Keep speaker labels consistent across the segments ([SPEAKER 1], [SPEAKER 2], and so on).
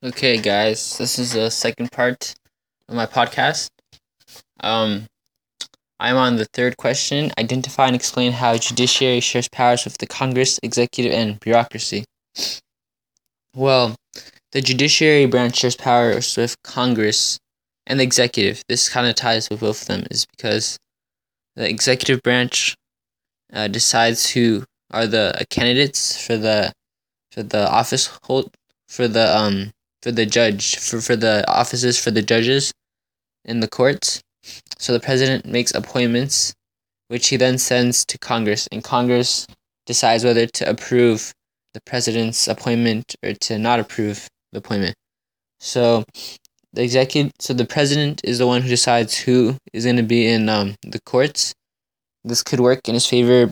[SPEAKER 1] Okay, guys, this is the second part of my podcast. Um, I'm on the third question. Identify and explain how judiciary shares powers with the Congress, executive, and bureaucracy. Well, the judiciary branch shares powers with Congress and the executive. This kind of ties with both of them, is because the executive branch decides who are the candidates for the office hold for the judge for the offices for the judges in the courts. So the president makes appointments, which he then sends to Congress, and Congress decides whether to approve the president's appointment or to not approve the appointment. So the president is the one who decides who is going to be in the courts. This could work in his favor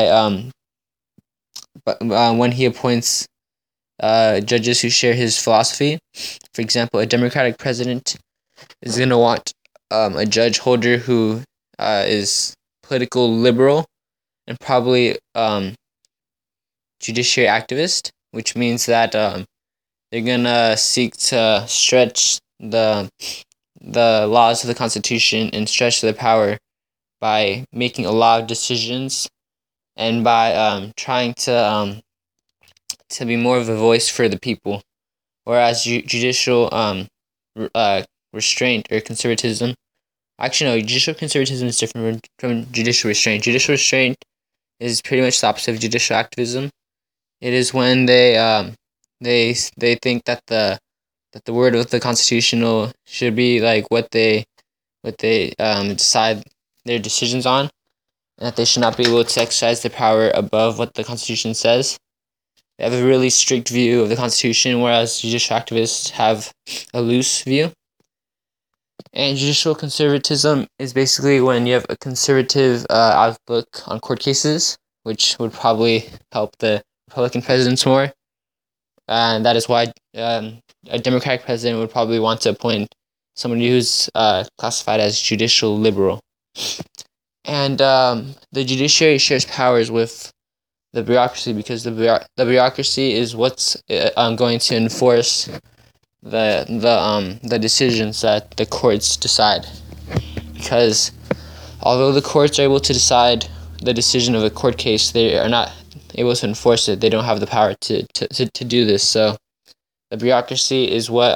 [SPEAKER 1] when he appoints judges who share his philosophy. For example, a Democratic president is going to want a judge holder who is political liberal and probably judiciary activist, which means that they're going to seek to stretch the laws of the Constitution and stretch their power by making a lot of decisions and by trying to be more of a voice for the people, whereas judicial restraint or conservatism. Actually, no, judicial conservatism is different from judicial restraint. Judicial restraint is pretty much the opposite of judicial activism. It is when they think that the word of the constitutional should be like what they decide their decisions on, and that they should not be able to exercise their power above what the Constitution says. They have a really strict view of the Constitution, whereas judicial activists have a loose view. And judicial conservatism is basically when you have a conservative outlook on court cases, which would probably help the Republican presidents more. And that is why a Democratic president would probably want to appoint somebody who's classified as judicial liberal. And the judiciary shares powers with the bureaucracy because the bureaucracy is what's going to enforce the decisions that the courts decide. Because although the courts are able to decide the decision of a court case, they are not able to enforce it. They don't have the power to do this. So the bureaucracy is what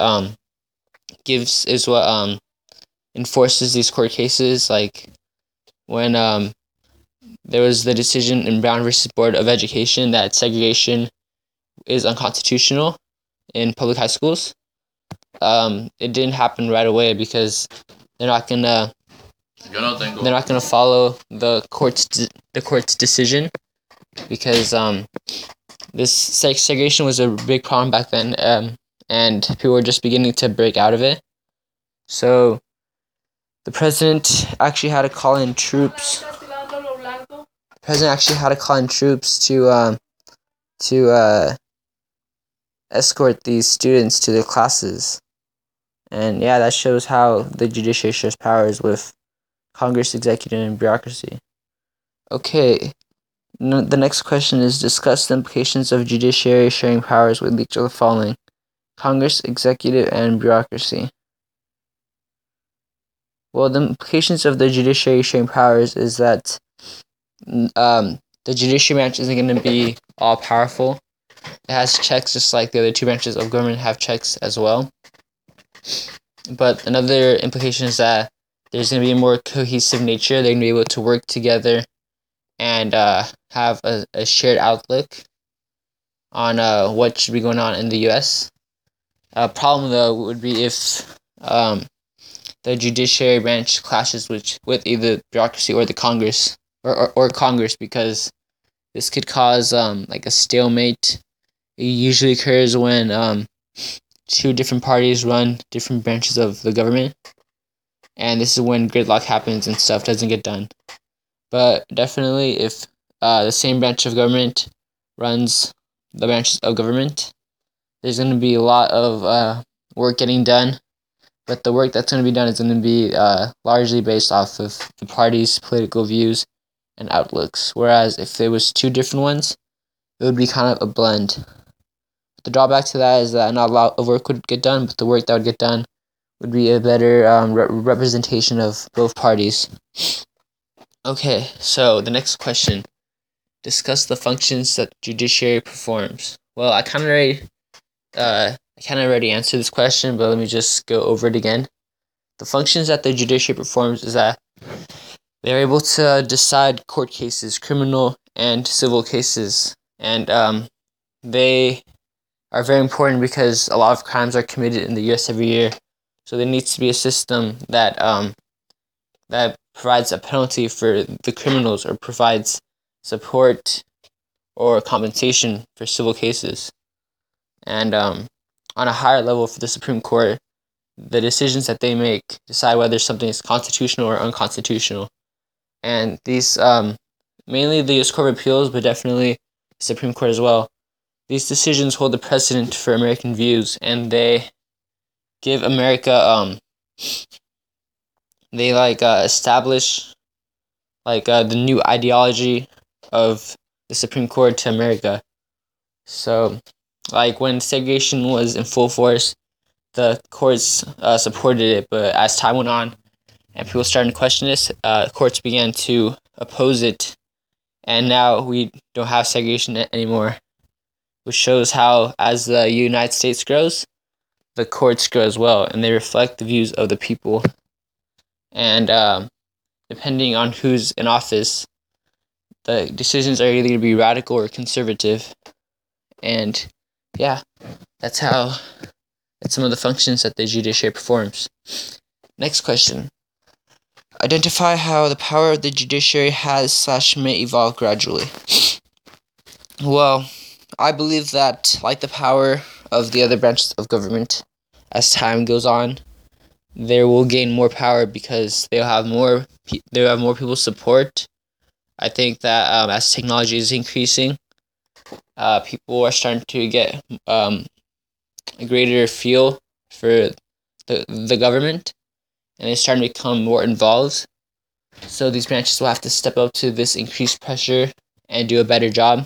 [SPEAKER 1] enforces these court cases. Like when there was the decision in Brown versus Board of Education that segregation is unconstitutional in public high schools. It didn't happen right away because they're not gonna follow the court's decision, because this segregation was a big problem back then, and people were just beginning to break out of it. So the president actually had to call in troops. To escort these students to their classes. And yeah, that shows how the judiciary shares powers with Congress, executive, and bureaucracy. Okay, the next question is discuss the implications of judiciary sharing powers with each of the following: Congress, executive, and bureaucracy. Well, the implications of the judiciary sharing powers is that the judiciary branch isn't going to be all powerful. It has checks just like the other two branches of government have checks as well. But another implication is that there's going to be a more cohesive nature. They're going to be able to work together and have a shared outlook on what should be going on in the U.S. A problem, though, would be if the judiciary branch clashes with either bureaucracy or the Congress or Congress, because this could cause like a stalemate. It usually occurs when two different parties run different branches of the government, and this is when gridlock happens and stuff doesn't get done. But definitely, if the same branch of government runs the branches of government, there's going to be a lot of work getting done, but the work that's going to be done is going to be largely based off of the party's political views and outlooks, whereas if there was two different ones, it would be kind of a blend. The drawback to that is that not a lot of work would get done, but the work that would get done would be a better representation of both parties. Okay, so the next question. Discuss the functions that judiciary performs. Well, I kind of already answered this question, but let me just go over it again. The functions that the judiciary performs is that they're able to decide court cases, criminal and civil cases, and they are very important because a lot of crimes are committed in the U.S. every year. So there needs to be a system that that provides a penalty for the criminals or provides support or compensation for civil cases. And on a higher level for the Supreme Court, the decisions that they make decide whether something is constitutional or unconstitutional. And these, mainly the U.S. Court of Appeals, but definitely the Supreme Court as well, these decisions hold the precedent for American views, and they give America, they establish the new ideology of the Supreme Court to America. So, when segregation was in full force, the courts supported it, but as time went on and people started to question this, courts began to oppose it, and now we don't have segregation anymore, which shows how, as the United States grows, the courts grow as well, and they reflect the views of the people. And depending on who's in office, the decisions are either going to be radical or conservative. And yeah, that's some of the functions that the judiciary performs. Next question. Identify how the power of the judiciary has/may evolve gradually. Well, I believe that, like the power of the other branches of government, as time goes on, they will gain more power because they'll have more people's support. I think that as technology is increasing, people are starting to get a greater feel for the government, and they're starting to become more involved. So these branches will have to step up to this increased pressure and do a better job.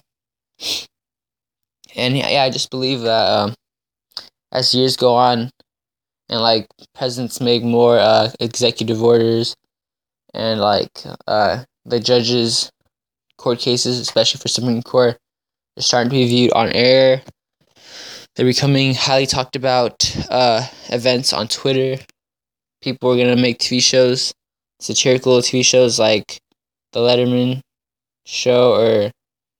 [SPEAKER 1] And yeah, I just believe that as years go on, and presidents make more executive orders, and the judges' court cases, especially for Supreme Court, are starting to be viewed on air. They're becoming highly talked about events on Twitter. People are gonna make TV shows, satirical TV shows like The Letterman Show, or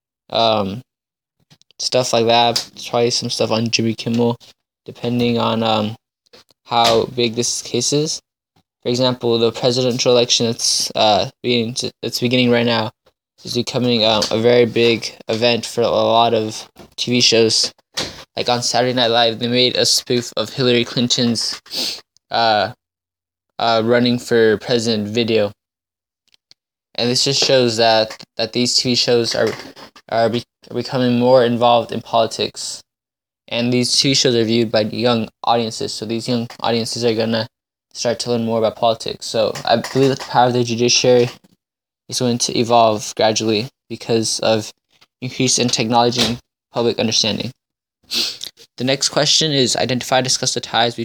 [SPEAKER 1] stuff like that. Probably some stuff on Jimmy Kimmel, depending on how big this case is. For example, the presidential election that's beginning right now is becoming a very big event for a lot of TV shows. Like on Saturday Night Live, they made a spoof of Hillary Clinton's running for president video, and this just shows that these TV shows are becoming more involved in politics, and these TV shows are viewed by young audiences. So these young audiences are gonna start to learn more about politics. So I believe that the power of the judiciary is going to evolve gradually because of increase in technology and public understanding. The next question is identify, discuss the ties